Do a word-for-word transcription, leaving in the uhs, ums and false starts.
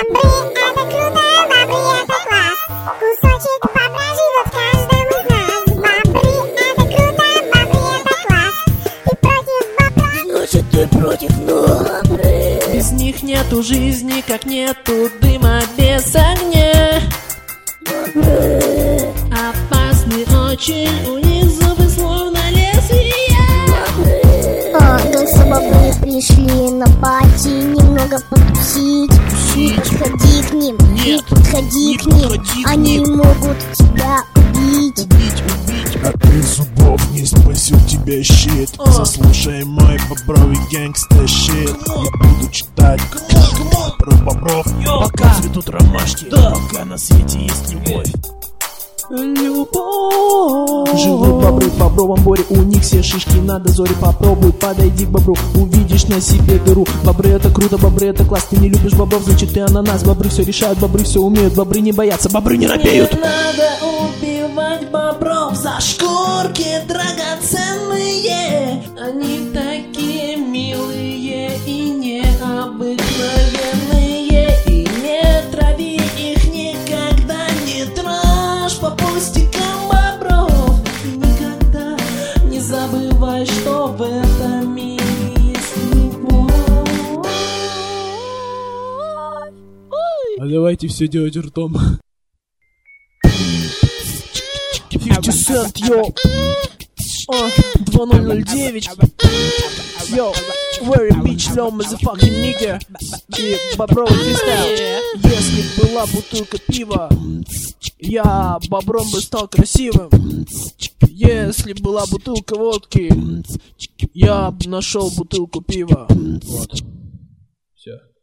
Бобры это круто, бобры это класс. Кусочек бобра живет в каждом из нас. Бобры это круто, бобры это класс. Ты против бобра? Значит ты против бобры. Без них нету жизни, как нету дыма без огня. Бобры. Опасны очень, у них зубы словно лезвия. Ага, все бобры пришли на пати немного потусить. Не подходи к ним, не подходи к ним, они могут тебя убить. Убить, убить. А ты зубов не спасет тебя щит. Заслушай мой бобровый гэнгста щит. Я буду читать про бобров, пока цветут ромашки, пока на свете есть любовь. Любовь. Живут бобры в бобровом боре, у них все шишки на дозоре. Попробуй, подойди к бобру, увидишь на себе дыру. Бобры это круто, бобры это класс. Ты не любишь бобров, значит ты ананас. Бобры все решают, бобры все умеют, бобры не боятся, бобры не робеют. Не надо убивать бобров за шкурки драгоценные. Они такие милые и необыкновенные. И не трави их никогда, не трожь по пустякам бобров. И никогда не забывай, что в этом мире есть любовь. А давайте все делать ртом. пятьдесят цент, йоу. два ноль ноль девять. Йоу, very bitch low motherfucking nigga. И бобровый фристайл. Если была бутылка пива, я бобром бы стал красивым. Если была бутылка водки, я б нашел бутылку пива. Вот. Все.